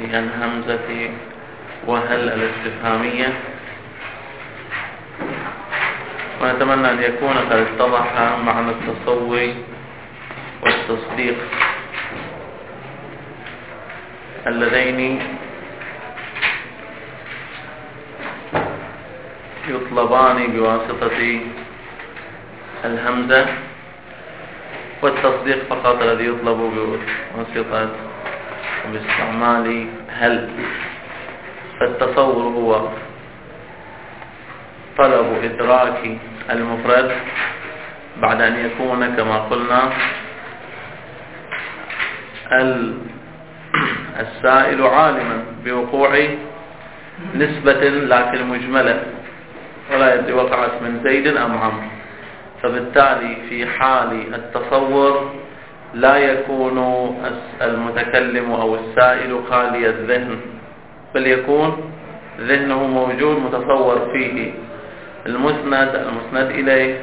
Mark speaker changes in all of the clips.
Speaker 1: الهمزة وهل الاستفهامية، ونتمنى أن يكون قد اتضح معنى التصور والتصديق اللذين يطلبان بواسطة الهمزة، والتصديق فقط الذي يطلب بواسطة باستعمال هل. فالتصور هو طلب إدراك المفرد بعد أن يكون كما قلنا السائل عالما بوقوع نسبة لكن مجملة ولا يدري وقعت من زيد أم عمرو، فبالتالي في حال التصور لا يكون المتكلم أو السائل خالي الذهن، بل يكون ذهنه موجود متصور فيه المسند إليه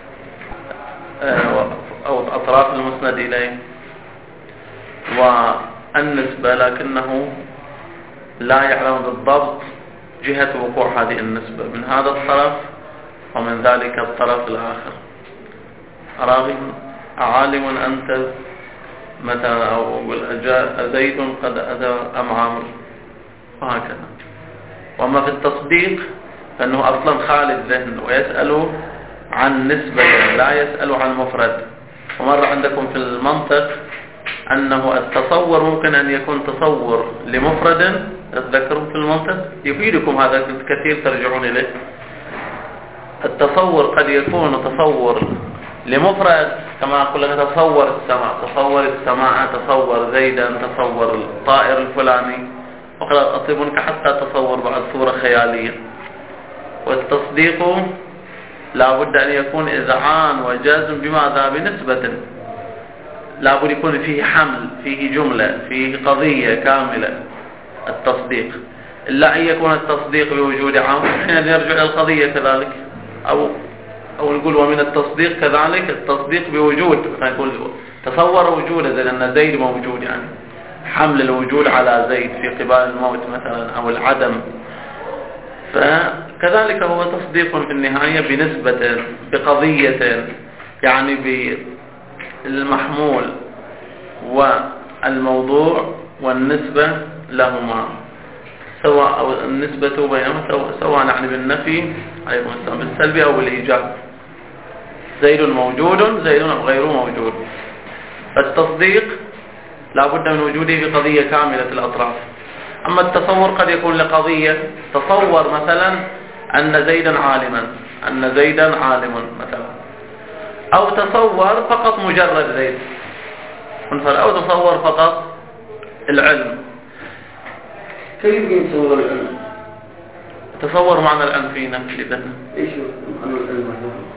Speaker 1: أو أطراف المسند إليه والنسبة، لكنه لا يعلم بالضبط جهة وقوع هذه النسبة من هذا الطرف ومن ذلك الطرف الآخر. راغب عالم أنت مثلا، أو زيد قد أتى أم عمرو، وهكذا. وما في التصديق فإنه أصلا خالي الذهن ويسأل عن نسبة لا يسأل عن مفرد. ومر عندكم في المنطق أنه التصور ممكن أن يكون تصور لمفرد، تذكرون في المنطق يفيدكم هذا كثير ترجعون إليه. التصور قد يكون تصور لمفرد، كما أقول لك تصور السماء، تصور السماء، تصور زيدا، تصور الطائر الفلاني، وقد أطلبونك حتى تصور بعد صورة خيالية. والتصديق لا بد أن يكون إذعان وجازم بماذا؟ بنسبة، لا بد يكون فيه حمل، فيه جملة، فيه قضية كاملة. التصديق إلا أن يكون التصديق بوجود عام، حين يرجع إلى القضية كذلك، أو نقول ومن التصديق كذلك التصديق بوجود، نقول تصور وجوده زي أن زيد موجود، يعني حمل الوجود على زيد في قبال الموت مثلا أو العدم. فكذلك هو تصديق في النهاية بنسبة، بقضية، يعني بالمحمول والموضوع والنسبة لهما سواء، أو النسبة بينهما سواء، يعني بالنفي عليكم السلام بالسلبي أو بالإيجاب. زيد موجود، زيد غير موجود. فالتصديق لا بد من وجوده بقضية كاملة الأطراف. أما التصور قد يكون لقضية، تصور مثلا أن زيدا عالما، أن زيدا عالم مثلا، أو تصور فقط مجرد زيد، أو تصور فقط العلم.
Speaker 2: كيف يمكن تصور العلم؟
Speaker 1: تصور معنى العلم في نفسه ذهنه.
Speaker 2: إيش معنى العلم؟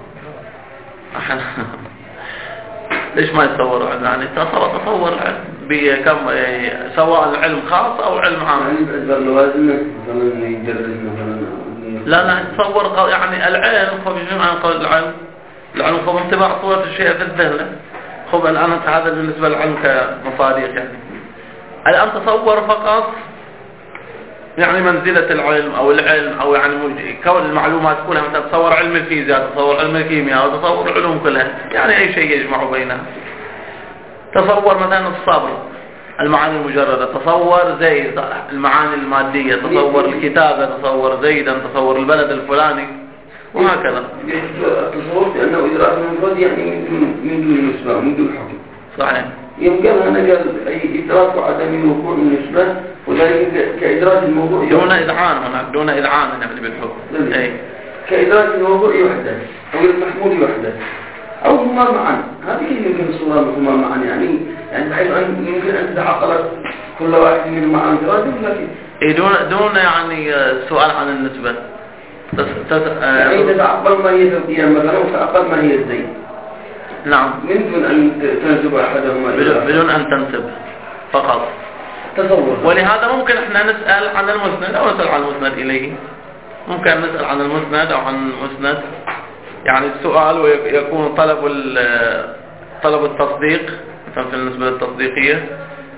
Speaker 1: ليش ما يتصور العلم؟ يعني تصور العلم بكم، سواء العلم خاص أو علم عام.
Speaker 2: يعني بأجبر لوازمه مثلا يدرس مثلا.
Speaker 1: لا تصور يعني العلم، خذ عن قول العلم خذ انطباع صورة الشيء في الذهن. خذ الآن هذا بالنسبة للعلم كمصادق، يعني الآن تصور فقط يعني منزلة العلم أو يعني كون المعلومات كلها، مثلا تصور علم الفيزياء، تصور علم الكيمياء، وتصور العلوم كلها، يعني أي شيء يجمع بينها. تصور مثلا الصبر، المعاني المجردة، تصور زيد، المعاني المادية، تصور الكتابة، تصور زيدا، تصور البلد الفلاني، وهكذا.
Speaker 2: التصور بأنه إدراك المفرد يعني من دون النسبة، من دون حكم.
Speaker 1: صحيح.
Speaker 2: يمكن أن نقل أي إدراك وعدم وقوع النسبة، وذلك كإدراك الموضوع
Speaker 1: دون إذعان، هناك دون إذعان يعني بالحكم. أي
Speaker 2: كإدراك الموضوع يحدث أو المحمول يحدث أو هما معا. هذه يمكن الصورة هما معا، يعني بحيث أن يمكن أن تتعقل كل واحد منهما عن دراسة، لكن
Speaker 1: دون يعني سؤال عن النسبة.
Speaker 2: يعني تتعقل ما هي توقيع مثلا وتعقل ما هي الزيت.
Speaker 1: نعم.
Speaker 2: من دون أن تنسب أحدهما،
Speaker 1: بدون أن تنسب فقط.
Speaker 2: تصور.
Speaker 1: ولهذا ممكن احنا نسأل عن المسند أو نسأل عن المسند إليه. ممكن نسأل عن المسند أو عن المسند، يعني السؤال ويكون طلب التصديق مثلا في النسبة التصديقية،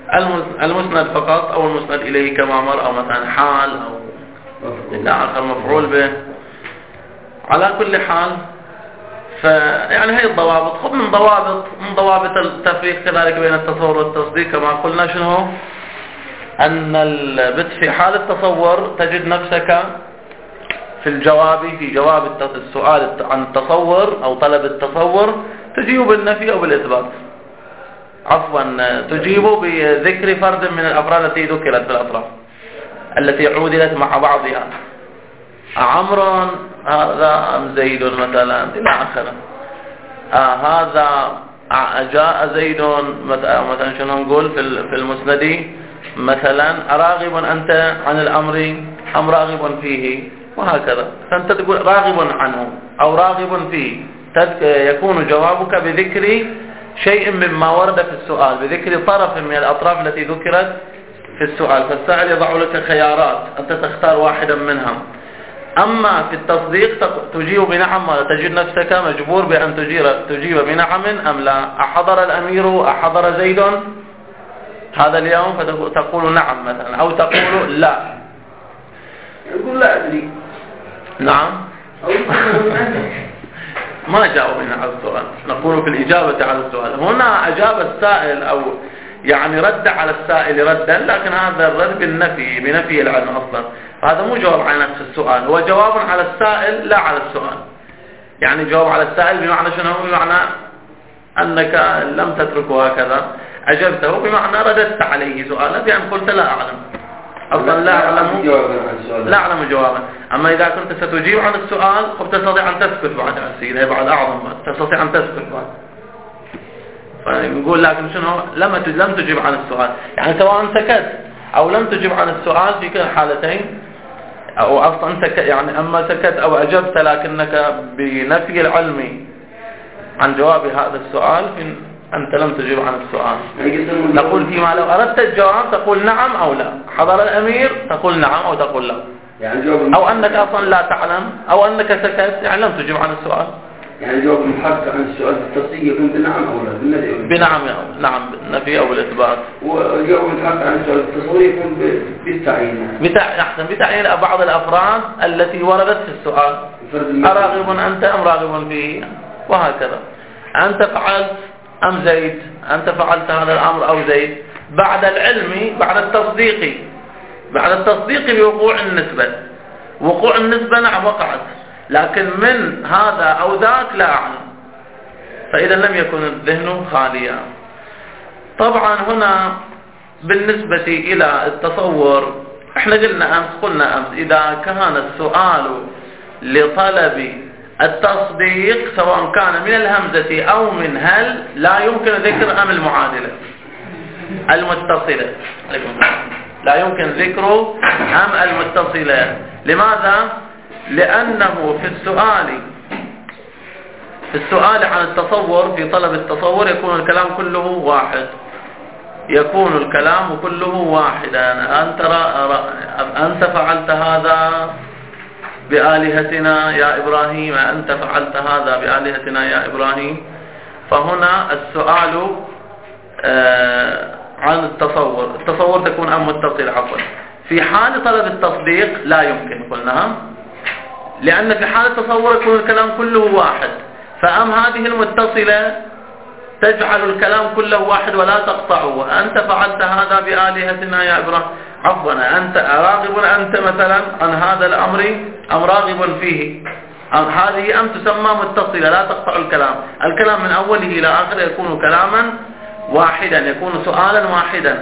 Speaker 1: المسند فقط أو المسند إليه كما مر، أو مثلا حال أو إلى آخر مفعول به. على كل حال يعني هي الضوابط. خذ من ضوابط التفريق كذلك بين التصور والتصديق كما قلنا شنو؟ أن في حال التصور تجد نفسك في جواب السؤال عن التصور أو طلب التصور تجيب بالنفي أو بالإثبات. عفوا، تجيب بذكر فرد من الأفراد التي ذكرت في الأطراف التي عودلت مع بعضها، عمرو هذا أم زيد مثلا إلى آخره. هذا جاء زيد مثلا شنو نقول في المسند مثلا أراغب أنت عن الأمر أم راغب فيه، وهكذا. فأنت تقول راغب عنه أو راغب فيه، يكون جوابك بذكر شيء مما ورد في السؤال، بذكر طرف من الأطراف التي ذكرت في السؤال. فالسائل يضع لك خيارات أنت تختار واحدا منها. أما في التصديق تجيب بنعم، تجد نفسك مجبور بأن تجيب بنعم أم لا. أحضر الأمير أحضر زيد هذا اليوم، فتقول نعم مثلا، أو تقول لا.
Speaker 2: يقول لا أدري.
Speaker 1: نعم. ما جاوبنا على السؤال، نقول في الإجابة على السؤال. هنا أجاب السائل أو يعني رد على السائل ردا، لكن هذا الرد بنفي العلم أصلا. هذا مو جواب على نفس السؤال، هو جواب على السائل لا على السؤال. يعني جواب على السائل بمعنى شنو؟ بمعنى أنك لم تتركه هكذا، أجبته بمعنى رددت عليه سؤالا بأن قلت لا أعلم أصلا، لا أعلم جوابا. أما إذا كنت ستجيب عن السؤال تستطيع أن تسكت بعد السيدة، بعد أعظم تستطيع أن تسكت بعد. فنقول لكن شنو؟ لم تجيب عن السؤال، يعني سواء سكت أو لم تجيب عن السؤال في كلا الحالتين، أو أصلا يعني أما سكت أو أجبت لكنك بنفي العلم عن جواب هذا السؤال أنت لم تجيب عن السؤال. نقول فيما لو أردت الجواب تقول نعم أو لا. حضر الأمير تقول نعم أو تقول لا، أو أنك أصلا لا تعلم، أو أنك سكت يعني لم تجيب عن السؤال.
Speaker 2: يعني جواب المحقق عن السؤال بالتصديق يكون بنعم أو لا؟
Speaker 1: بنعم أو نعم، بالنفي أو بالإثبات.
Speaker 2: وجواب المحقق عن السؤال بالتصور يكون بالتعيين.
Speaker 1: أحسن، بتعيين بعض الأفراد التي وردت في السؤال. أراغب أنت أم راغب فيه، وهكذا. أنت فعلت أم زيد، أنت فعلت هذا الأمر أو زيد، بعد العلم بعد التصديق بوقوع النسبة. وقوع النسبة نعم وقعت، لكن من هذا أو ذاك لا أعلم، فإذا لم يكن الذهن خاليا. طبعا هنا بالنسبة إلى التصور احنا قلنا أمس إذا كان السؤال لطلب التصديق سواء كان من الهمزة أو من هل لا يمكن ذكر أم المعادلة المتصلة. لا يمكن ذكر أم المتصلة. لماذا؟ لأنه في السؤال عن التصور، في طلب التصور يكون الكلام كله واحد، يكون الكلام كله واحدا. أنت فعلت هذا بآلهتنا يا إبراهيم، أنت فعلت هذا بآلهتنا يا إبراهيم. فهنا السؤال عن التصور تكون أم متصل عفوا. في حال طلب التصديق لا يمكن قلنا، لأن في حال التصور يكون الكلام كله واحد، فأم هذه المتصلة تجعل الكلام كله واحد ولا تقطعه. أنت فعلت هذا بآلهتنا يا إبراهيم، عفوا أنت راغب أنت مثلا عن هذا الأمر أم راغب فيه، هذه أم تسمى متصلة لا تقطع الكلام من أوله إلى آخره يكون كلاما واحدا، يكون سؤالا واحدا.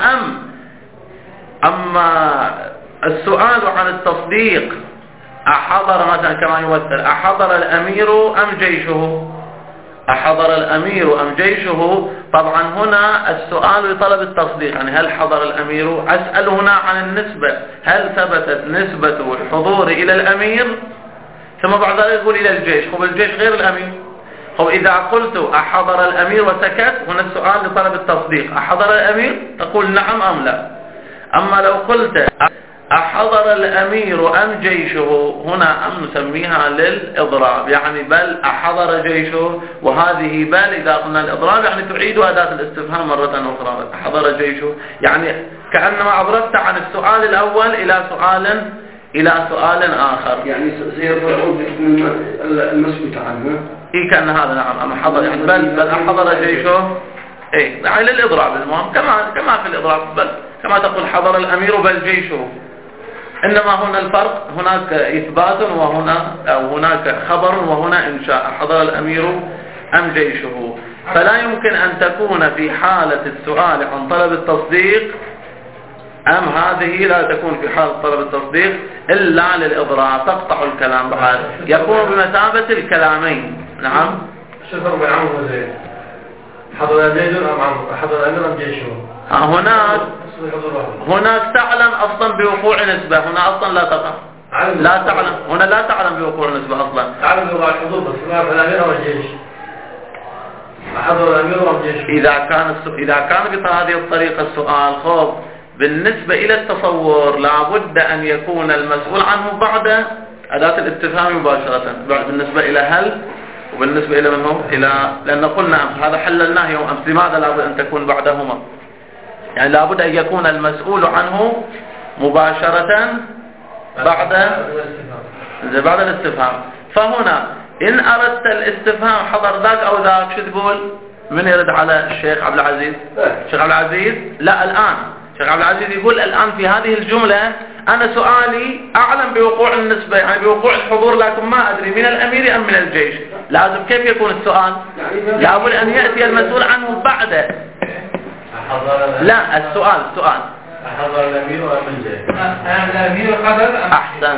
Speaker 1: أما السؤال عن التصديق أحضر مثلا كما يمثل أحضر الأمير أم جيشه، أحضر الأمير أم جيشه. طبعا هنا السؤال لطلب التصديق، يعني هل حضر الأمير؟ أسأل هنا عن النسبة، هل ثبتت نسبة الحضور إلى الأمير؟ ثم بعد ذلك يقول إلى الجيش. خب الجيش غير الأمير. خب إذا قلت أحضر الأمير وسكت، هنا السؤال لطلب التصديق أحضر الأمير، تقول نعم أم لا. أما لو قلت أحضر الأمير أم جيشه، هنا أم نسميها للإضراب، يعني بل أحضر جيشه، وهذه بل إذا قلنا الإضراب يعني تعيد أداة الاستفهام مرة أخرى. أحضر جيشه يعني كأنما أضربت عن السؤال الأول إلى سؤال آخر،
Speaker 2: يعني سيرفع المسكوت عنه.
Speaker 1: إيه كأن هذا نعم. أما حضر يعني بل أحضر جيشه، إيه يعني للإضراب. المهم كما في الإضراب، بل كما تقول حضر الأمير بل جيشه، إنما هنا الفرق، هناك إثبات هناك خبر وهنا إنشاء. حضر الأمير أم جيشه، فلا يمكن أن تكون في حالة السؤال عن طلب التصديق أم هذه لا تكون في حالة طلب التصديق إلا للإضراب، تقطع الكلام بعد، يكون بمثابة الكلامين. نعم.
Speaker 3: شو الفرق بين عمرو وزيد؟ حضر زيد أم عمرو؟ حضر الأمير أم جيشه؟
Speaker 1: هناك تعلم أصلا بوقوع نسبة، هنا أصلا لا تقع. لا تعلم، هنا لا تعلم بوقوع نسبة أصلا.
Speaker 3: تعلم بوقوع الحضور بس ما في الأمير أم الجيش. حضر الأمير أم جيشه.
Speaker 1: إذا كان بهذه الطريقة السؤال خب بالنسبة إلى التصور لابد أن يكون المسؤول عنه بعد أداة الاستفهام مباشرة، بالنسبة إلى هل وبالنسبة إلى من هم لأن قلنا هذا حللناه يوم أمس، لماذا لابد أن تكون بعدهما؟ يعني لابد أن يكون المسؤول عنه مباشرة بعد الاستفهام. فهنا إن أردت الاستفهام حضر ذاك أو ذاك شو تقول؟ من يرد على الشيخ عبد العزيز؟ الشيخ عبد العزيز لا الآن الشيخ عبد العزيز يقول الآن في هذه الجملة أنا سؤالي أعلم بوقوع النسبة، يعني بوقوع الحضور، لكن ما أدري من الأمير أم من الجيش. لازم كيف يكون السؤال؟ لابد أن يأتي المسؤول عنه بعد. لا السؤال
Speaker 3: حضر الأمير أم الجيش؟
Speaker 4: الأمير حضر.
Speaker 1: أحسن.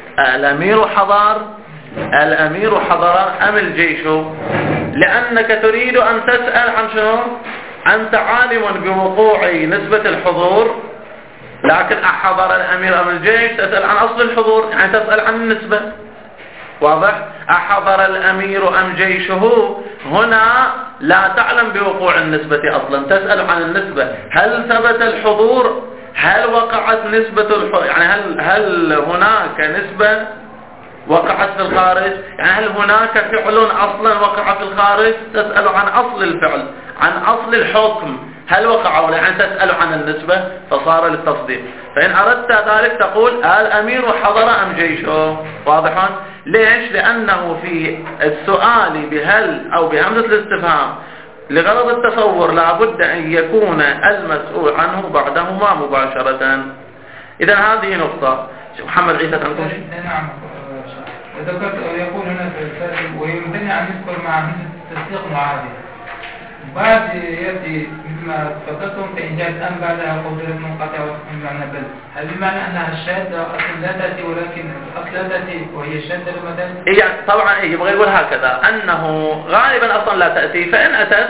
Speaker 1: الأمير حضر أم الجيش؟ لأنك تريد أن تسأل عن شنو؟ أنت عالم بوقوع نسبة الحضور، لكن أحضر الأمير أم الجيش تسأل عن أصل الحضور، يعني تسأل عن النسبة. واضح؟ أحضر الأمير أم جيشه، هنا لا تعلم بوقوع النسبة أصلا، تسأل عن النسبة. هل ثبت الحضور؟ هل وقعت نسبة الحضور؟ يعني هل هناك نسبة وقعت في الخارج؟ يعني هل هناك فعل أصلا وقع في الخارج؟ تسأل عن أصل الفعل، عن أصل الحكم، هل وقع ولا؟ يعني تسأل عن النسبة، فصار للتصديق. فإن أردت ذلك تقول الأمير حضر أم جيشه. واضح؟ ليش؟ لأنه في السؤال بهل أو بهمزة الاستفهام لغرض التصور لابد أن يكون المسؤول عنه بعدهما مباشرة. إذا هذه نقطة. محمد عيسى تنقل شيء؟
Speaker 4: نعم ذكرت يقول هنا في الفاتح ويمكن أن نذكر مع همزة التصديق معادي بعد يأتي مثل ما تفضلتم فإن جاءت أم بعدها قدرة منقطعة وتكون بل، هل بمعنى أنها الشهادة أصلا لا تأتي ولكن الأصل لا تأتي وهي الشهادة لما تأتي؟
Speaker 1: يعني طبعا يبغى يقول هكذا أنه غالبا أصلا لا تأتي، فإن أتت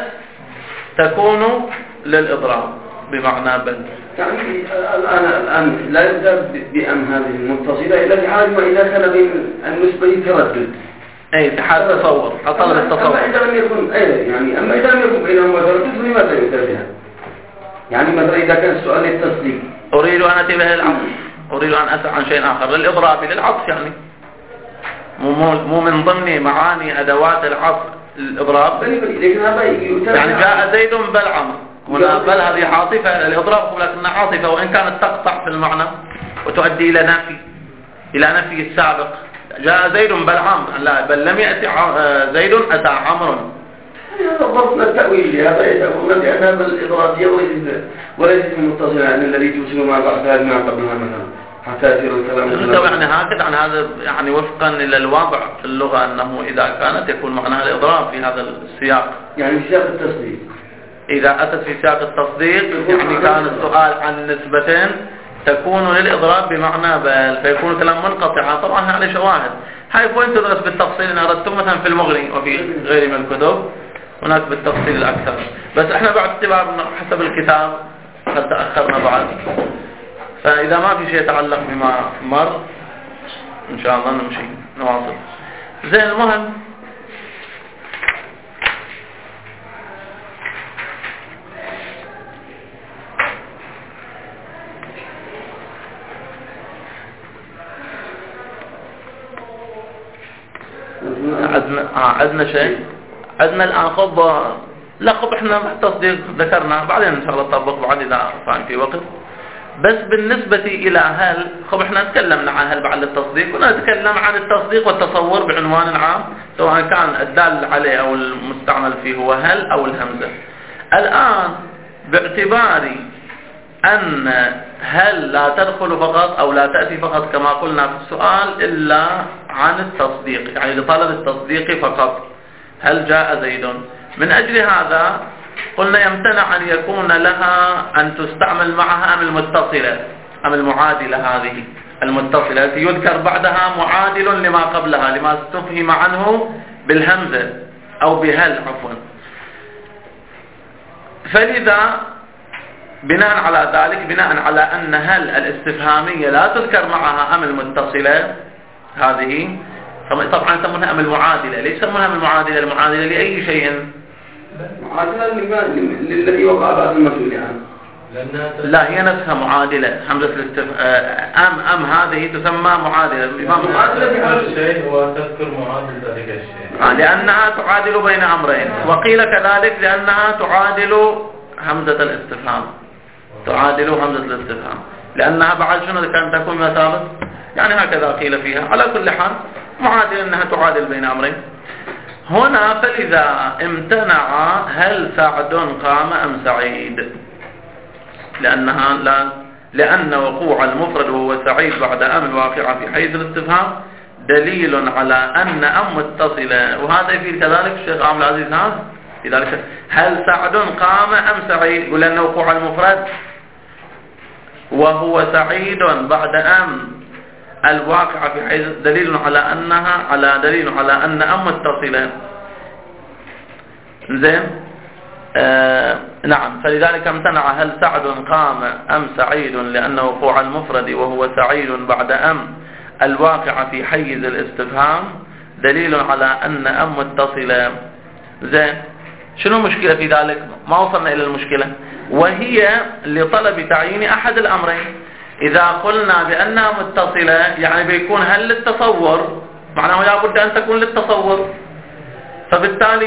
Speaker 1: تكون للإضراب بمعنى بل.
Speaker 2: يعني الآن لا يبدأ بأم هذه المتصلة إلا بحال ما إذا كان بين النسبة تردد.
Speaker 1: أي تحال تصور، أطلب التصور.
Speaker 2: أما إذا لم يكن يعني أما إذا لم يكن بينهما تردد لماذا يبدأ بها؟ يعني مثلا إذا كان السؤال التصديق
Speaker 1: أريد أن أتي به العطف، أريد أن أسأل عن شيء آخر للإضراب للعطف، يعني مو من ضمن معاني أدوات العطف الإضراب. يعني جاء زيد بل عمرو، هنا بل هذه عاطفة الإضراب، ولكنها عاطفة وإن كانت تقطع في المعنى وتؤدي إلى نفي السابق. جاء زيد بل عمرو، لا بل لم يأتي زيد أتى عمرو.
Speaker 2: هذا ضبط التأويل، هذا يتأول لأنها بالإضرابية وليست متصلة، يعني الذي توصل مع بعضها ما قبلها مثلا حتى يصير الكلام.
Speaker 1: يعني هكذا عن هذا، يعني وفقا إلى الوضع في اللغة أنه إذا كانت يكون معناها الإضراب في هذا السياق،
Speaker 2: يعني في سياق التصديق.
Speaker 1: إذا أتت في سياق التصديق يعني كان السؤال عن نسبتين تكون للإضراب بمعنى بل، فيكون كلام منقطع. طبعا عليه شواهد، هاي بوين تدرس بالتفصيل إن أردتم مثلا في المغني وفي غيره من الكتب هناك بالتفصيل الأكثر، بس احنا بعد اعتبار حسب الكتاب قد تأخرنا بعد، فإذا ما في شيء يتعلق بما مر إن شاء الله نمشي نواصل. زين، المهم عندنا شيء، عندنا الآن خب لا خب احنا التصديق ذكرنا بعدين ان شاء الله نطبق بعد اذا صار في وقت. بس بالنسبة إلى هل خب احنا تكلمنا عن هل بعد التصديق، ونتكلم عن التصديق والتصور بعنوان عام سواء كان الدال عليه أو المستعمل فيه هو هل أو الهمزة. الآن باعتبار أن هل لا تدخل فقط أو لا تأتي فقط كما قلنا في السؤال إلا عن التصديق، يعني لطلب التصديق فقط، هل جاء زيد، من أجل هذا قلنا يمتنع أن يكون لها أن تستعمل معها أم المتصلة أم المعادلة، هذه المتصلة التي يذكر بعدها معادل لما قبلها لما استفهم عنه بالهمزة أو بهل عفوا. فلذا بناء على ذلك، بناء على أن هل الاستفهامية لا تذكر معها أم المتصلة هذه، طبعا يسمونها أم المعادلة. ليش يسمونها أم المعادلة؟ المعادلة لأي شيء؟
Speaker 2: معادلة للذي وقع بعد المسؤول عنه.
Speaker 1: لا هي نفسها معادلة، همزة أم هذه تسمى معادلة.
Speaker 3: معادلة بهذا الشيء وتذكر معادل ذلك الشيء.
Speaker 1: لأنها تعادل بين أمرين، وقيل كذلك لأنها تعادل همزة الاستفهام، تعادل همزة الاستفهام، لأنها بعد شنو كانت تكون مثابة، يعني هكذا قيل فيها. على كل حال معادل أنها تعادل بين أمرين. هنا فلذا امتنع هل سعد قام أم سعيد، لأن وقوع المفرد وهو سعيد بعد أم الواقعة في حيز الاستفهام دليل على أن أم متصلة. وهذا يفيد كذلك الشيخ عبد العزيز في ذلك هل سعد قام أم سعيد، يقول أن وقوع المفرد وهو سعيد بعد أم الواقعة في حيز دليل على أن أم متصلة. زين نعم. فلذلك امتنع هل سعد قام أم سعيد، لأن وقوع المفرد وهو سعيد بعد أم الواقعة في حيز الاستفهام دليل على أن أم متصلة. زين شنو المشكلة في ذلك؟ ما وصلنا إلى المشكلة، وهي لطلب تعيين أحد الأمرين. إذا قلنا بأنها متصلة يعني بيكون هل للتصور، معناه لابد أن تكون للتصور، فبالتالي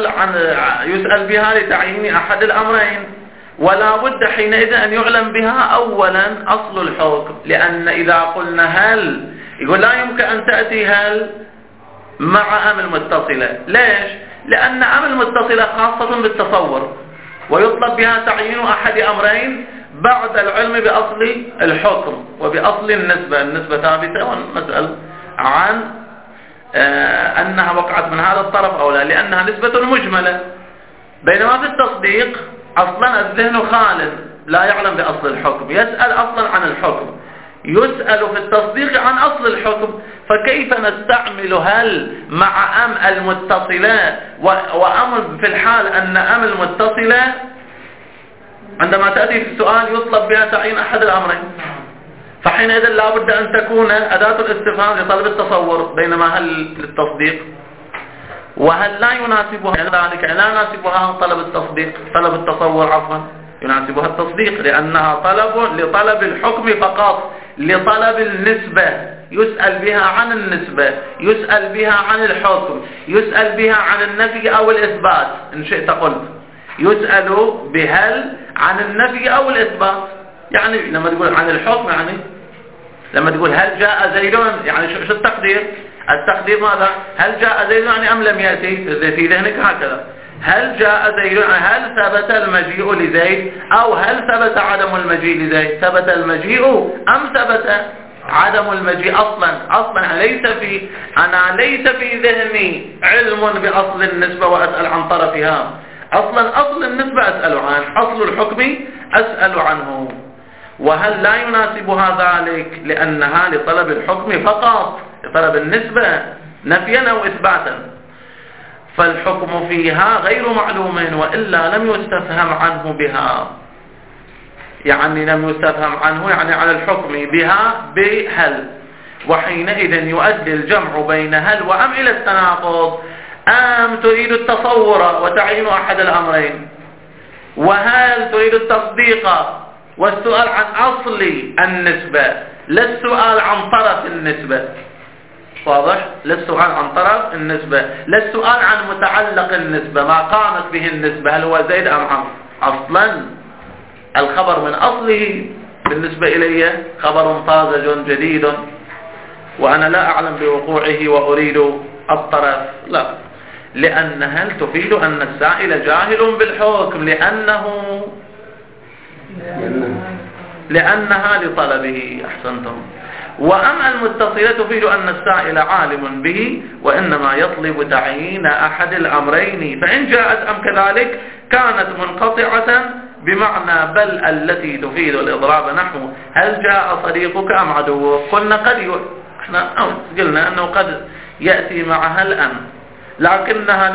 Speaker 1: يسأل بها لتعيين أحد الأمرين، ولا بد حينئذ أن يعلم بها أولا أصل الحكم. لأن إذا قلنا هل يقول لا يمكن أن تأتي هل مع أم المتصلة. ليش؟ لأن أم المتصلة خاصة بالتصور، ويطلب بها تعيين أحد أمرين بعد العلم بأصل الحكم وبأصل النسبة ثابتة، ونسأل عن أنها وقعت من هذا الطرف أو لا، لأنها نسبة مجملة. بينما في التصديق أصلا الذهن خالد لا يعلم بأصل الحكم، يسأل أصلا عن الحكم، يسأل في التصديق عن أصل الحكم. فكيف نستعمل هل مع أم المتصلة وأم في الحال أن أم المتصلة عندما تأتي في السؤال يطلب بها تعيين أحد الأمرين؟ فحينئذ لا بد أن تكون أداة الاستفهام لطلب التصور، بينما هل للتصديق. وهل لا يناسبها ذلك، لا يناسبها طلب التصور عفوا، يناسبها التصديق، لأنها لطلب الحكم فقط، لطلب النسبة، يسأل بها عن النسبة، يسأل بها عن الحكم، يسأل بها عن النفي أو الإثبات إن شئت قلت، يسأل بهل عن النفي أو الإثبات. يعني لما تقول عن الحكم، يعني لما تقول هل جاء زيد، يعني شو التقدير؟ التقدير ماذا؟ هل جاء زيد يعني أم لم يأتي؟ في ذهنك هكذا، هل جاء زيد يعني هل ثبت المجيء لزيد، أو هل ثبت عدم المجيء لزيد؟ ثبت المجيء أم ثبت عدم المجيء؟ أصلا أنا ليس في ذهني علم بأصل النسبة وأسأل عن طرفها. أصل النسبة أسأل عنه، أصل الحكم أسأل عنه. وهل لا يناسبها ذلك لأنها لطلب الحكم فقط، لطلب النسبة نفيا أو إثباتا، فالحكم فيها غير معلوم، وإلا لم يستفهم عنه بها. يعني لم يستفهم عنه يعني على الحكم بها بهل، وحينئذ يؤدي الجمع بين هل وأم إلى التناقض. أم تريد التصور وتعين أحد الأمرين، وهل تريد التصديق والسؤال عن أصل النسبة، لا السؤال عن طرف النسبة. واضح؟ للسؤال عن طرف النسبة، للسؤال عن متعلق النسبة، ما قامت به النسبة، هل هو زيد أم عمرو. أصلا الخبر من أصله بالنسبة إلي خبر طازج جديد، وأنا لا أعلم بوقوعه وأريد الطرف، لا، لأن هل تفيد أن السائل جاهل بالحكم لأنها لطلبه. أحسنتم. وأما المتصلة تفيد أن السائل عالم به وإنما يطلب تعيين أحد الأمرين، فإن جاءت أم كذلك كانت منقطعة بمعنى بل التي تفيد الإضراب، نحو هل جاء صديقك أم عدوك. قلنا قلنا أنه قد يأتي مع هل أم، لكنها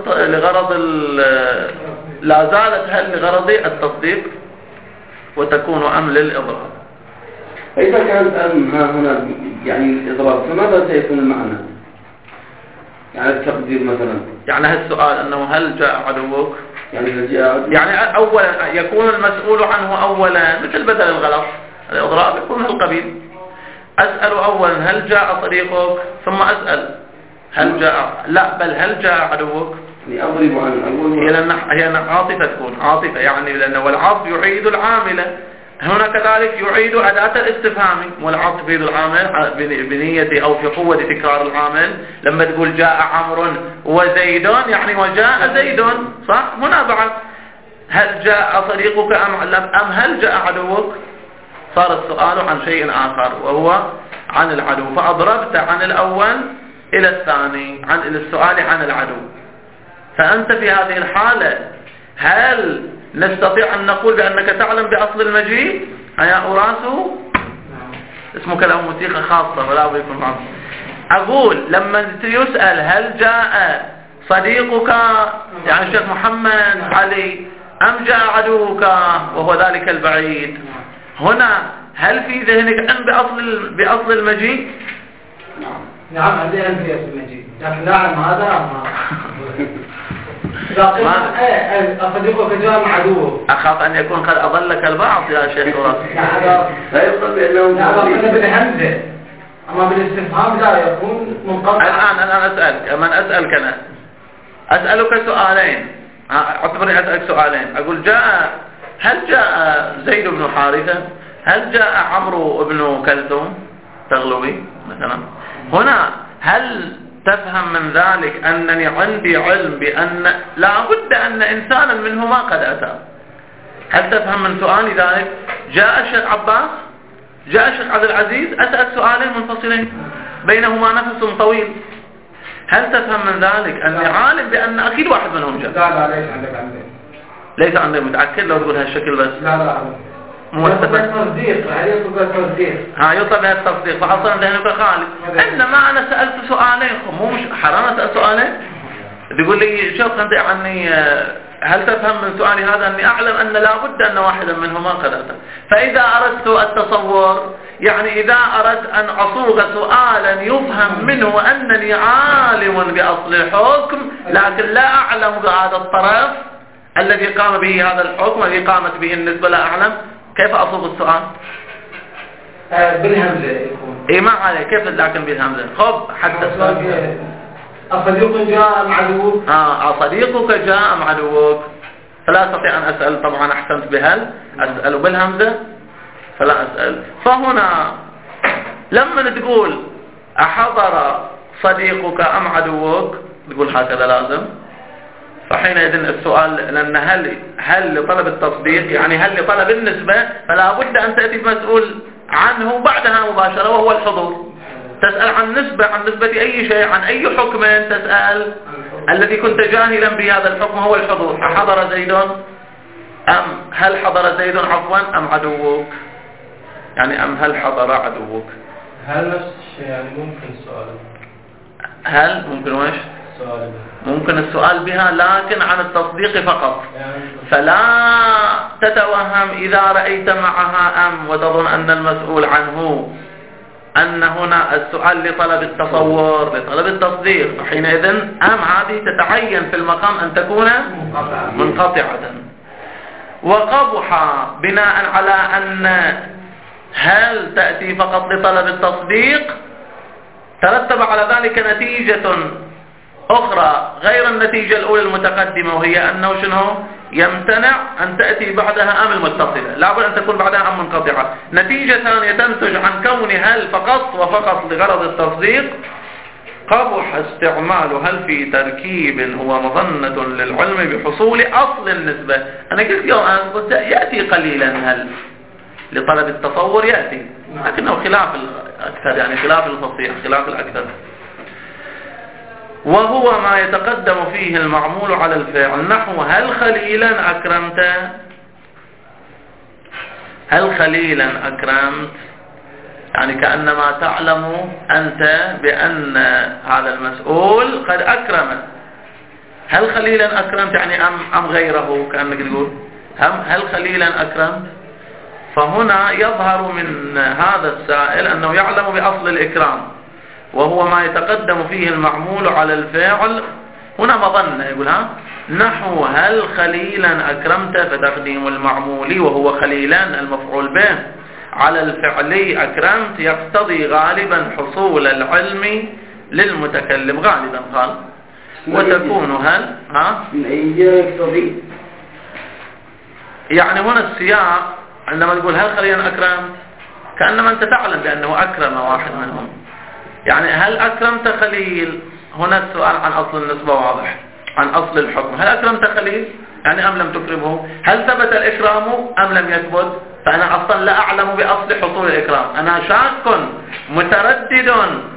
Speaker 1: لا زالت هل لغرض التصديق وتكون أم للإضراب.
Speaker 2: فإذا كانت أم ها هنا يعني الإضراب، فماذا سيكون المعنى؟ يعني التقدير مثلا،
Speaker 1: يعني هالسؤال أنه هل جاء عدوك،
Speaker 2: يعني
Speaker 1: أولا يكون المسؤول عنه أولا مثل بدل الغلط، الإضراب يكون هالقبيل. أسأل أولا هل جاء صديقك، ثم أسأل هل جاء، لا بل هل جاء عدوك.
Speaker 2: أضرب عن
Speaker 1: هي عاطفة، تكون عاطفة يعني لأنه العطف يعيد العاملة، هنا كذلك يعيد أداة الاستفهام، والعطف يعيد العامل بنية أو في قوة تكرار العامل. لما تقول جاء عمرو وزيد يعني وجاء زيد، صح؟ هنا بعد هل جاء صديقك أم هل جاء عدوك، صار السؤال عن شيء آخر وهو عن العدو، فأضربت عن الأول إلى الثاني عن السؤال عن العدو. فأنت في هذه الحالة هل نستطيع أن نقول بأنك تعلم بأصل المجيء يا أوراسو؟ اسمك له موسيقى خاصة ولا بيكون معه. أقول لما يسأل هل جاء صديقك يعني الشيخ محمد علي أم جاء عدوك وهو ذلك البعيد، هنا هل في ذهنك أن بأصل المجيء؟
Speaker 3: نعم عندي أن بأصل المجيء، لكن نعلم هذا صديقك جاء مع عدوه.
Speaker 1: أخاف أن يكون قد أضلك البعض يا شيخ أوراسو.
Speaker 2: لا يقصد بأنه
Speaker 3: نعم بالهمزة، أما بالاستفهام لا يكون منقطع.
Speaker 1: الآن أسألك، من أسألك أنا أسألك سؤالين، اعتبرني أسألك سؤالين. أقول هل جاء زيد بن حارثة، هل جاء عمرو بن كلثوم تغلبي مثلا. هنا هل تفهم من ذلك أنني عندي علم بأن لا بد أن إنسانا منهما قد أتى؟ هل تفهم من سؤالي ذلك؟ جاء الشيخ عباس، جاء الشيخ عبد العزيز، أسأل سؤالين منفصلين بينهما نفس طويل. هل تفهم من ذلك أني عالم بأن أكيد واحد منهم جاء؟
Speaker 3: لا
Speaker 1: ليس عندك متأكد لو تقول هالشكل بس؟
Speaker 3: لا يطلب
Speaker 1: التصديق فحصل ذهنك خالد. إنما أنا سألت سؤالين، مو مش حرام أسأل سؤالين. تقول لي شوف أنت عني هل تفهم من سؤالي هذا أني أعلم أن لا بد أن واحدا منهما قد أتى. فإذا أردت التصور يعني إذا أردت أن أصوغ سؤالا يفهم منه أنني عالم بأصل الحكم لكن لا أعلم بهذا الطرف الذي قام به هذا الحكم الذي قامت به النسبة، لا أعلم، كيف أصوغ السؤال؟
Speaker 3: بالهمزة يكون.
Speaker 1: إيه ما عليه، كيف لكن بالهمزة؟ خب حتى
Speaker 3: صديقك جاء أم عدوك؟
Speaker 1: صديقك جاء أم عدوك، فلا أستطيع أن أسأل. طبعا أحسنت بهل أسأل بالهمزة فلا أسأل. فهنا لما تقول أحضر صديقك أم عدوك تقول هكذا لازم. فحينئذ السؤال لأن هل لطلب التصديق يعني هل لطلب النسبة، فلا بد أن تأتي بمسؤول عنه بعدها مباشرة وهو الحضور. تسأل عن نسبة أي شيء، عن أي حكم تسأل. الذي كنت جاهلا بهذا الحكم هو الحضور. أحضر زيد أم هل حضر زيد عفوا أم عدوك، يعني أم هل حضر عدوك.
Speaker 3: هل نفس الشيء يعني ممكن السؤال،
Speaker 1: هل ممكن وش ممكن السؤال بها لكن عن التصديق فقط. فلا تتوهم إذا رأيت معها أم وتظن أن المسؤول عنه أن هنا السؤال لطلب التصور لطلب التصديق. حينئذ أم هذه تتعين في المقام أن تكون منقطعة. وقبح بناء على أن هل تأتي فقط لطلب التصديق ترتب على ذلك نتيجة أخرى غير النتيجة الأولى المتقدمة، وهي أنه شنو؟ يمتنع أن تأتي بعدها أم المتصلة، لابد أن تكون بعدها أم منقطعة. نتيجة ثانية تنتج عن كون هل فقط وفقط لغرض التصديق. قبح استعمال هل في تركيب هو مظنة للعلم بحصول أصل النسبة. أنا قلت يوم يأتي قليلا هل لطلب التصور يأتي، لكنه خلاف الأكثر، يعني خلاف الفصيح، خلاف الأكثر. وهو ما يتقدم فيه المعمول على الفعل، نحو هل خليلا أكرمت، هل خليلا أكرمت، يعني كأنما تعلم أنت بأن هذا المسؤول قد أكرم. هل خليلا أكرمت يعني أم غيره، كأنك تقول هل خليلا أكرمت. فهنا يظهر من هذا السائل أنه يعلم بأصل الإكرام، وهو ما يتقدم فيه المعمول على الفعل. هنا مظنة، يقول نحو هل خليلا أكرمت، فتقديم المعمول وهو خليلا المفعول به على الفعل أكرمت يقتضي غالبا حصول العلم للمتكلم، غالبا قال. وتكون هل
Speaker 2: من أي يقتضي،
Speaker 1: يعني هنا السياق عندما تقول هل خليلا أكرمت كأنما أنت تعلم بأنه أكرم واحد منهم، يعني هل أكرمت خليل. هنا السؤال عن أصل النسبة واضح، عن أصل الحكم. هل أكرمت خليل يعني أم لم تكرمه؟ هل ثبت الإكرام أم لم يثبت؟ فأنا أصلا لا أعلم بأصل حصول الإكرام، أنا شاك متردد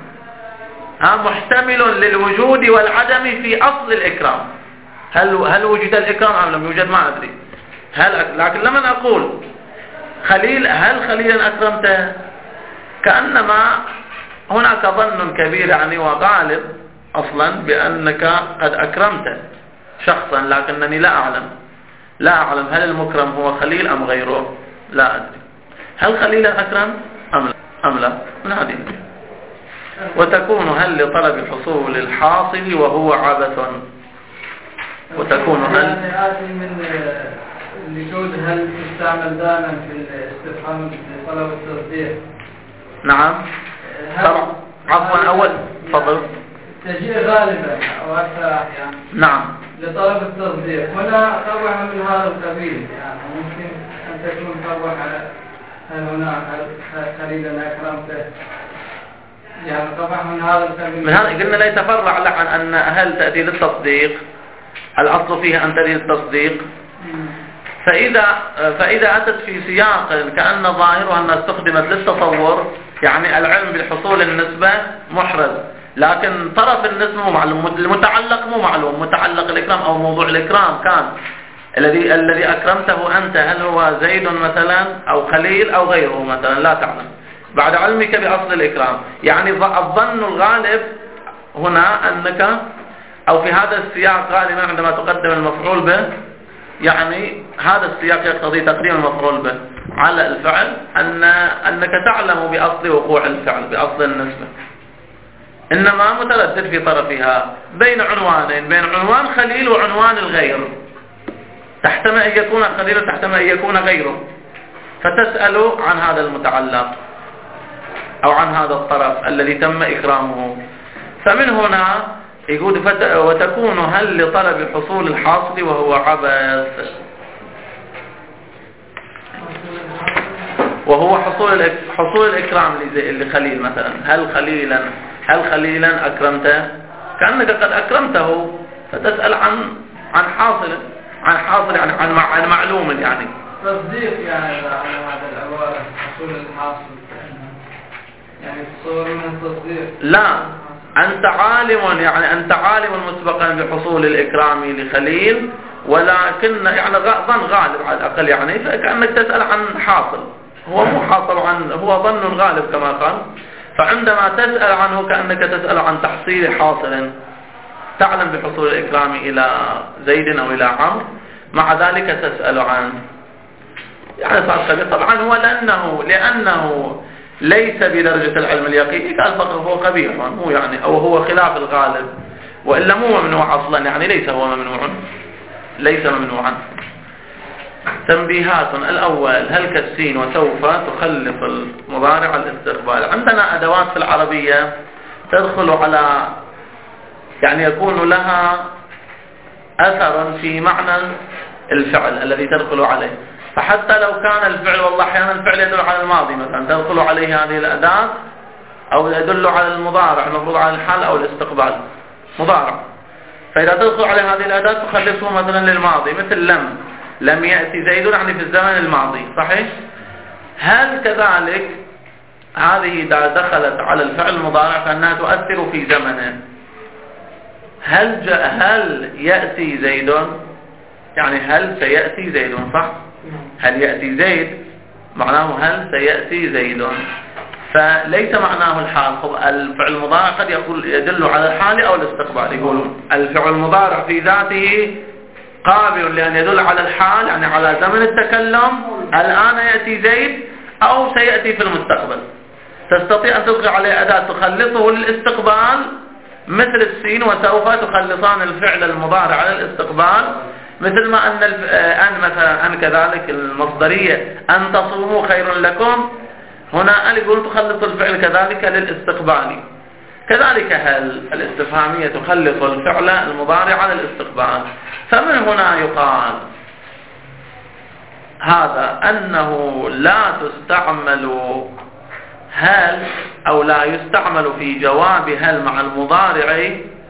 Speaker 1: محتمل للوجود والعدم في أصل الإكرام. هل وجد الإكرام أم لم يوجد؟ ما أدري. لكن لما أقول خليل هل خليلا أكرمته، كأنما هناك ظن كبير يعني وغالب أصلا بأنك قد أكرمت شخصا، لكنني لا أعلم هل المكرم هو خليل أم غيره، لا أدري. هل خليلا أكرم أم لا؟ من هذه. وتكون هل لطلب حصول الحاصل وهو عبث. وتكون هل
Speaker 4: من لجود هل تستعمل دائما في الاستفهام لطلب التصديق.
Speaker 1: نعم طبعا. عفوا أول تفضل.
Speaker 4: تجيء غالبا أو أكثر أحيانا
Speaker 1: نعم
Speaker 4: لطلب التصديق. هنا قبح من هذا القبيل، يعني ممكن أن تكون قبح هل هنا خليلا أكرمته، يعني قبح من هذا القبيل.
Speaker 1: من هذا قلنا لا يتفرع لك عن أن هل تأتي للتصديق، الأصل فيها أن تأتي للتصديق. فإذا أتت في سياق كأن ظاهرها أنها استخدمت للتصور، يعني العلم بحصول النسبة محرز، لكن طرف النسبة مو معلوم، المتعلق مو معلوم، متعلق الإكرام أو موضوع الإكرام كان الذي أكرمته أنت، هل هو زيد مثلا أو خليل أو غيره مثلا، لا تعلم بعد علمك بأصل الإكرام. يعني الظن الغالب هنا أنك، أو في هذا السياق غالبا عندما تقدم المفعول به، يعني هذا السياق يقتضي تقديم المفعول به على الفعل أنك تعلم بأصل وقوع الفعل، بأصل النسبة، إنما متردد في طرفها بين عنوانين، بين عنوان خليل وعنوان الغير، تحتمل أن يكون خليل وتحتمل أن يكون غيره، فتسأل عن هذا المتعلق أو عن هذا الطرف الذي تم إكرامه. فمن هنا يقول وتكون هل لطلب حصول الحاصل وهو عبث، وهو حصول الإكرام لخليل مثلا. هل خليلا أكرمته، كأنك قد أكرمته، فتسأل عن حاصل يعني عن معلوم، يعني
Speaker 4: تصديق يعني على هذا العبارة حصول الحاصل، يعني تصور من التصديق.
Speaker 1: لا، أنت عالم مسبقا بحصول الإكرام لخليل، ولكن يعني ظن غالب على الأقل، يعني فكأنك تسأل عن حاصل، هو مو حاصل هو ظن غالب كما قال. فعندما تسأل عنه كأنك تسأل عن تحصيل حاصل، تعلم بحصول الإكرام إلى زيد أو إلى عمرو، مع ذلك تسأل عنه، يعني صار خبير. طبعا هو لأنه ليس بدرجة العلم اليقيني، قال فقط هو قبيح، مو يعني أو هو خلاف الغالب، وإلا مو ممنوع أصلا، يعني ليس ممنوعا. تنبيهات: الأول، هل كالسين وسوف تخلف المضارع الاستقبال. عندنا أدوات في العربية تدخل على يعني يكون لها أثرا في معنى الفعل الذي تدخل عليه. فحتى لو كان الفعل، والله أحيانا الفعل يدل على الماضي مثلا تدخل عليه هذه الأداة، أو يدل على المضارع المفروض على الحال أو الاستقبال مضارع، فإذا تدخل على هذه الأداة تخلصه مثلا للماضي، مثل لم يأتي زيد يعني في الزمن الماضي، صحيح؟ هل كذلك هذه إذا دخلت على الفعل المضارع فإنها تؤثر في زمنه؟ هل يأتي زيد يعني هل سيأتي زيد، صح؟ هل يأتي زيد معناه هل سيأتي زيد، فليس معناه الحال. الفعل المضارع قد يدل على الحال أو الاستقبال. يقولون الفعل المضارع في ذاته قابل لأن يدل على الحال يعني على زمن التكلم، الآن يأتي زيد، أو سيأتي في المستقبل. تستطيع أن تلقي عليه أداة تخلصه للاستقبال مثل السين وسوف تخلصان الفعل المضارع على الاستقبال، مثل ما أن مثلا أن كذلك المصدرية أن تصوموا خير لكم، هنا أن يقول تخلص الفعل كذلك للاستقبال. كذلك هل الاستفهامية تخلص الفعل المضارع على الاستقبال. فمن هنا يقال هذا أنه لا تستعمل هل أو لا يستعمل في جواب هل مع المضارع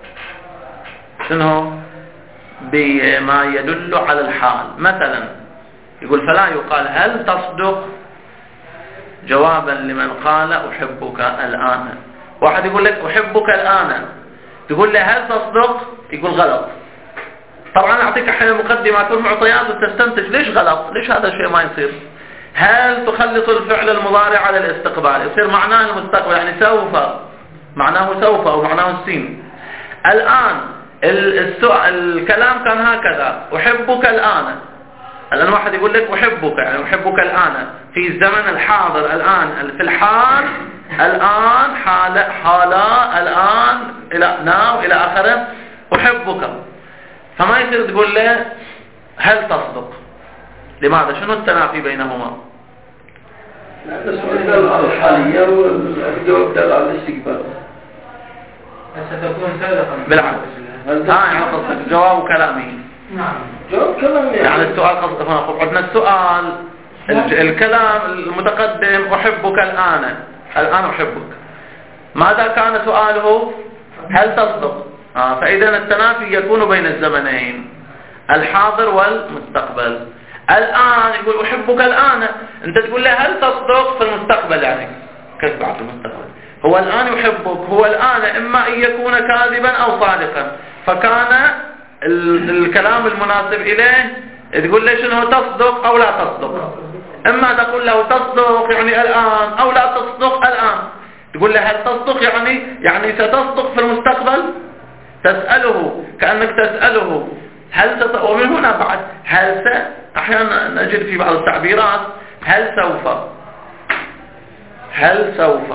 Speaker 1: شنو بما يدل على الحال. مثلا يقول فلا يقال هل تصدق جوابا لمن قال أحبك الآن. واحد يقول لك أحبك الآن، تقول له هل تصدق؟ يقول غلط. طبعا أعطيك أحيانا مقدمات والمعطيات وتستنتج ليش غلط، ليش هذا الشيء ما يصير. هل تخلص الفعل المضارع على الاستقبال، يصير معناه المستقبل يعني سوف، معناه سوف أو معناه السين. الآن الكلام كان هكذا أحبك الآن، الآن واحد يقول لك أحبك يعني أحبك الآن في الزمن الحاضر، الآن في الحال، الآن حالا، الآن إلى ناو إلى آخره أحبك. فما يصير تقول له هل تصدق. لماذا؟ شنو التنافي بينهما؟
Speaker 2: لأن السؤال دل على الحالية والجواب دل على الاستقبال.
Speaker 4: ستكون سابقا
Speaker 1: بالعكس. يعني قصدك جواب كلامي.
Speaker 4: نعم
Speaker 2: جواب كلامي.
Speaker 1: يعني السؤال قصدك عندنا السؤال الكلام المتقدم أحبك الآن، الآن أحبك. ماذا كان سؤاله؟ هل تصدق؟ فإذا التنافي يكون بين الزمنين الحاضر والمستقبل. الآن يقول أحبك الآن، أنت تقول له هل تصدق في المستقبل، يعني كيف بعد المستقبل؟ هو الآن يحبك، هو الآن إما أن يكون كاذبا أو صادقا، فكان الكلام المناسب إليه تقول له شنو تصدق أو لا تصدق. إما تقول له تصدق يعني الآن أو لا تصدق الآن. تقول له هل تصدق يعني ستصدق في المستقبل، تسأله كأنك تسأله هل ومن هنا بعد أحيانا نجد في بعض التعبيرات هل سوف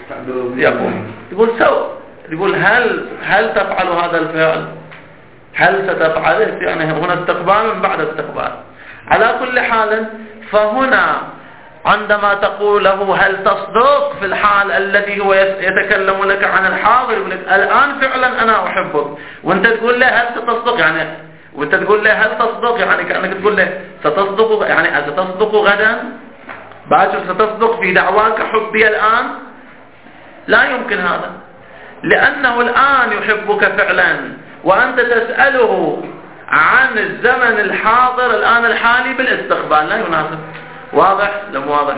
Speaker 1: يقول هل تفعل هذا الفعل، هل ستفعله، يعني هنا استقبال من بعد استقبال. على كل حال فهنا عندما تقول له هل تصدق في الحال الذي هو يتكلم لك عن الحاضر، يقول لك الآن فعلا أنا أحبك، وانت تقول له هل ستصدق يعني، وانت تقول له هل تصدق يعني كأنك تقول له ستصدق يعني ستصدق غدا، باكر ستصدق في دعواك حبي الآن. لا يمكن هذا، لأنه الآن يحبك فعلا وأنت تسأله عن الزمن الحاضر الآن الحالي بالاستقبال، لا يناسب. واضح لم واضح؟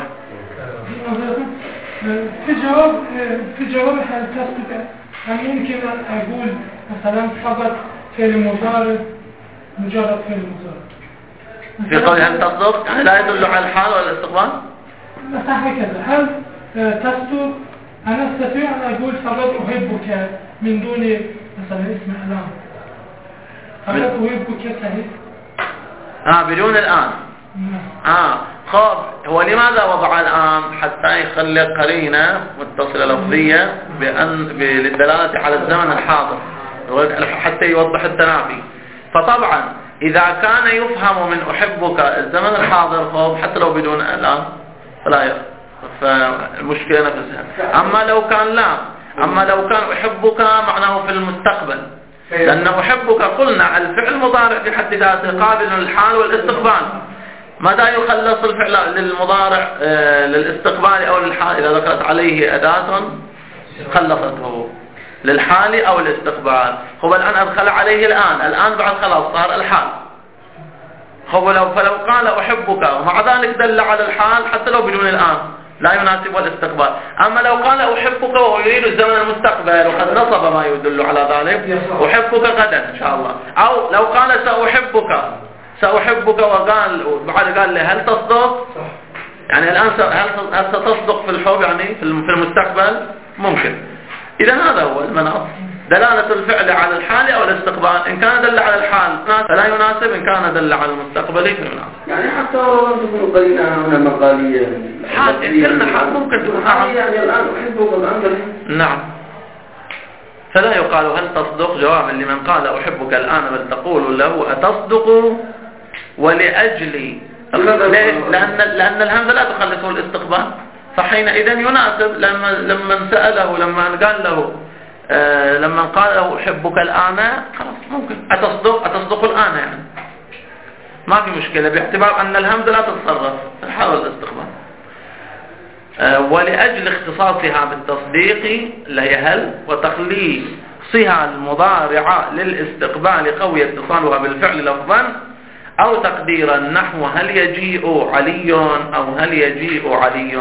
Speaker 5: في جواب هل تصدق هل يمكن أن أقول مثلا فقط فعل مضارع مجرد فعل مضارع
Speaker 1: في قول هل تصدق يعني لا يدل على الحال ولا الاستقبال؟
Speaker 5: مثلا هكذا هل تصدق أنا أستطيع أن أقول فقط أحبك من دون مثلا اسم إعلام، فقط أحبك صحيح
Speaker 1: بدون الآن. خب هو لماذا وضع الآن؟ حتى يخلي قرينة متصلة لفظية للدلالة على الزمن الحاضر، حتى يوضح التنافي. فطبعا إذا كان يفهم من أحبك الزمن الحاضر خب حتى لو بدون الآن فلا فالمشكلة نفسها. أما لو كان لا أما لو كان أحبك معناه في المستقبل، لأن أحبك قلنا الفعل مضارع في حد ذاته قابل للحال والاستقبال. متى يخلص الفعل للمضارع للاستقبال أو للحال؟ إذا دخلت عليه أداة خلصته للحال أو الاستقبال. هو الآن أدخل عليه الآن بعد خلاص صار الحال. فلو قال أحبك ومع ذلك دل على الحال حتى لو بدون الآن لا يناسب الاستقبال. أما لو قال أحبك وهو يريد الزمن المستقبل وقد نصب ما يدل على ذلك، أحبك غدا إن شاء الله. أو لو قال سأحبك وقال بعد قال لي هل تصدق؟ يعني الآن هل ستصدق في الحب يعني في المستقبل؟ ممكن. إذا هذا هو المناط، دلالة الفعل على الحال أو الاستقبال. إن كان دل على الحال فلا يناسب، إن كان دل على المستقبل فيناسب.
Speaker 2: يعني حتى لو لم تكن قرينة هنا مقالية
Speaker 1: حال كلمة حال ممكن تكون
Speaker 2: يعني الآن أحبك الآن.
Speaker 1: نعم. فلا يقال هل تصدق جوابا لمن قال أحبك الآن، بل تقول له أتصدق ولأجل لأن الهمزة لا تخلصه الاستقبال، فحينئذ يناسب لما سأله لما قال له لما قال له أحبك الآن خلاص ممكن أتصدق الآن يعني ما في مشكلة، باعتبار أن الهمزة لا تتصرف في حال الاستقبال. ولأجل اختصاصها بالتصديق اللي هي هل، وتخليصها المضارعة للاستقبال قوي اتصالها بالفعل لفظا أو تقديرا نحو هل يجيء علي أو هل يجيء علي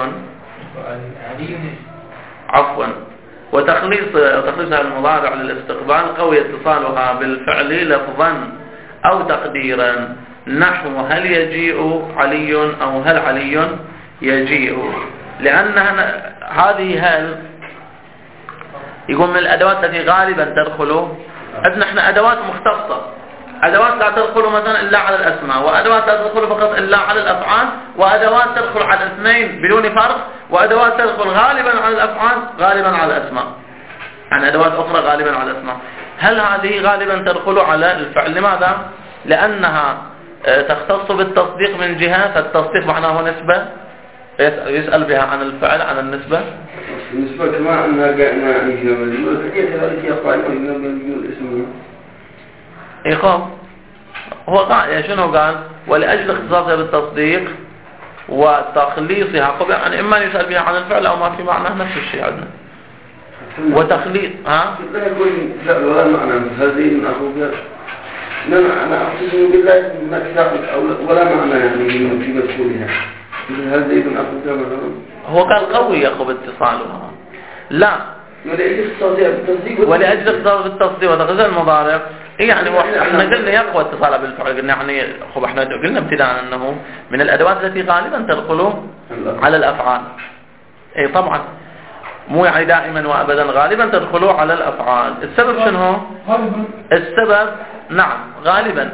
Speaker 1: عفوا، وتخليصها المضارع للاستقبال قوي اتصالها بالفعل لفظا أو تقديرا نحو هل يجيء علي أو هل علي يجيء. لأن هذه هل يقول من الأدوات التي غالبا تدخل عندنا احنا أدوات مختصة، أدوات لا تدخل مثلا إلا على الأسماء، وأدوات لا تدخل فقط إلا على الأفعال، وأدوات تدخل على الاثنين بدون فرق، وأدوات تدخل غالبا على الأفعال غالبا على الأسماء، يعني أدوات أخرى غالبا على الأسماء. هل هذه غالبا تدخل على الفعل؟ لماذا؟ لأنها تختص بالتصديق من جهة، فالتصديق معناه نسبة يسأل بها عن الفعل عن النسبة.
Speaker 2: النسبة كما أنها جاءنا يعني في المدينة فكيف هذه يقال من المدينة الاسمية؟
Speaker 1: إيقام هو قال شنو قال؟ ولأجل اختصاصها بالتصديق وتخليصها قبل يعني إما يسأل بها عن الفعل أو ما في معنى نفس الشيء عندنا. وتخليص
Speaker 2: لا يقول لا ولا معنى هذه من أخوك أنا أقسم بالله مكتاب ولا معنى يعني في مدخولها هذه من أخوك مثلا.
Speaker 1: هو قال قوي يقوم اتصالها لا ولأجل اختصاصها بالتصديق وتخليص المضارع يعني احنا قلنا يقوى اتصاله بالفعل، قلنا يعني احنا قلنا ابتداء انه من الادوات التي غالبا تدخل على الافعال. اي طبعا مو يعني دائما وابدا، غالبا تدخل على الافعال. السبب شنو؟ السبب نعم غالبا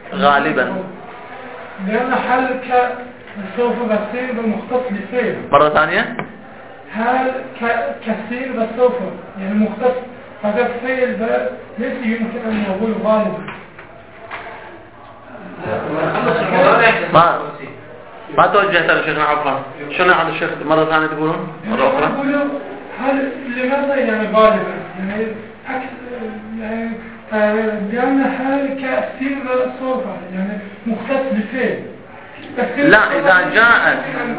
Speaker 5: لان حل سوف بصير بمختص بفعل
Speaker 1: مرة ثانية
Speaker 5: هل كثير بسوف يعني مختص فقط فعل ليس يمكن أن يقول غالبا.
Speaker 1: ما توجهت لشيخنا عفوا شنو عن الشيخ مرة ثانية تقولون مرة أخرى؟
Speaker 5: يقولوا هل لماذا يعني غالبا يعني يعني لأن هل كثير بسوف يعني مختص بفعل.
Speaker 1: لا إذا جاءت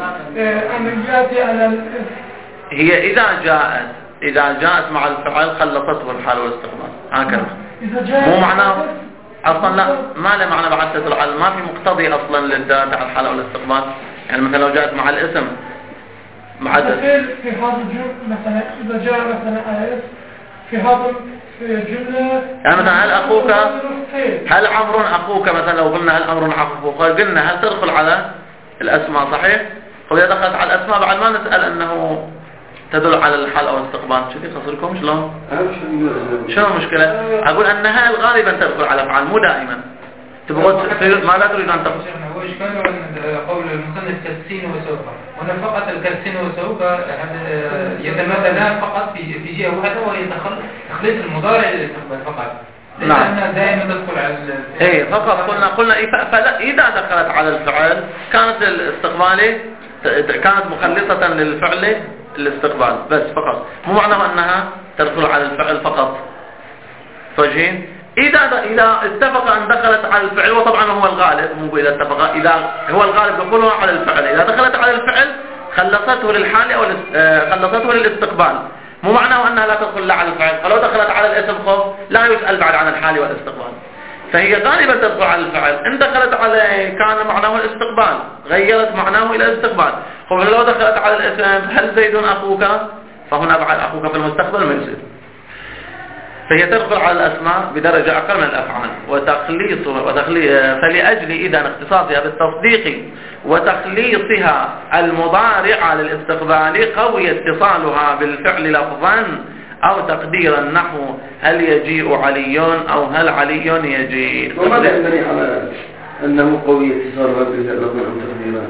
Speaker 1: هي إذا جاءت مع الفعل خلصته الحال والاستقبال هكذا. مو معناه أصلا لا ما له معنى بعد تدل ما في مقتضي أصلا للذات على الحال والاستقبال. يعني مثلا لو جاءت مع الاسم مع
Speaker 5: في هذا الجملة مثلا إذا جاء مثلا في هذا جملة
Speaker 1: يعني مثلا هل عمرو أخوك مثلا لو قلنا هل عمرو أخوك قلنا هل تدخل على الأسماء صحيح؟ وإذا دخلت على الأسماء بعد ما نسأل أنه تدل على الحال أو الاستقبال. شو خسركم شلون؟ شنو المشكلة؟ أقول أنها غالبا تدخل على أفعال مو دائما. تبغى ما لا تريد أن تقول.
Speaker 4: هو إشكاله أن قول المصنف كالسين وسوف هنا فقط الكالسين وسوف يتمثلان فقط في جهة واحدة وهي تخليص المضارع للاستقبال فقط.
Speaker 1: نعم.
Speaker 4: دائما تدخل على
Speaker 1: إيه فقط قلنا فلا إذا دخلت على الفعل كانت الاستقبال كانت مخلصة للفعل الاستقبال بس فقط، مو معناه أنها تدخل على الفعل فقط. فاهمين؟ إذا اتفق أن دخلت على الفعل، وطبعا هو الغالب، مو إذا اتفق، إذا هو الغالب دخولها على الفعل، إذا دخلت على الفعل خلصته للحال أو خلصته للاستقبال، مو معناه أنها لا تدخل على الفعل. فلو دخلت على الاسم خف لا يسأل بعد عن الحال والاستقبال، فهي غالبا تدخل على الفعل. إن دخلت عليه كان معناه الاستقبال، غيرت معناه إلى الاستقبال. لو دخلت على الاسم هل زيد أخوك، فهنا بعد أخوك في المستقبل ما يصير. فهي تدخل على الأسماء بدرجة أقل من الأفعال فلأجل إذا اختصاصها بالتصديق وتخليصها المضارع للاستقبال قوي اتصالها بالفعل لفظا أو تقديرا نحو هل يجيء علي أو هل علي يجيء.
Speaker 2: وماذا ينبني على أنه قوي اتصالها بالفعل لفظا أو تقديرا؟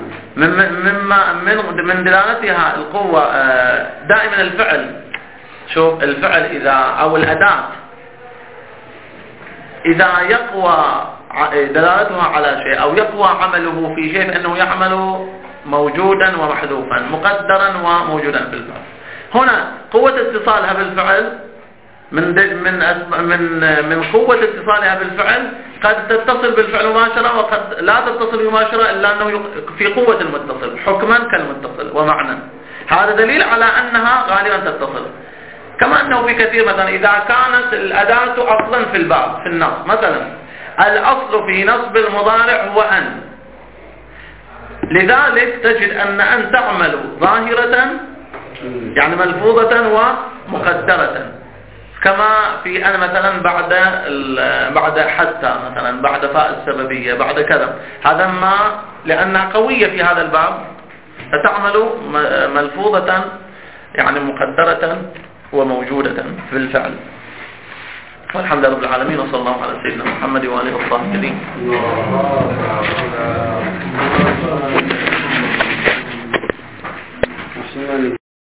Speaker 1: من دلالتها القوة دائما الفعل. شوف الفعل إذا أو الأداة إذا يقوى دلالتها على شيء أو يقوى عمله في شيء فإنه يعمل موجودا ومحذوفا، مقدرا وموجودا في الفعل. هنا قوة اتصالها بالفعل من قوة اتصالها بالفعل قد تتصل بالفعل مباشرة وقد لا تتصل مباشرة إلا أنه في قوة المتصل حكما كالمتصل ومعنى. هذا دليل على أنها غالبا تتصل. كما أنه في كثير مثلا إذا كانت الأداة أصلا في الباب في النصب، مثلا الأصل في نصب المضارع هو أن، لذلك تجد أن تعمل ظاهرة يعني ملفوظة ومقدرة، كما في أن مثلا بعد حتى مثلا بعد فاء السببية بعد كذا، هذا ما لأنها قوية في هذا الباب فتعمل ملفوظة يعني مقدرة وموجودة في الفعل. والحمد لله رب العالمين، وصلى الله على سيدنا محمد وآله وصحبه.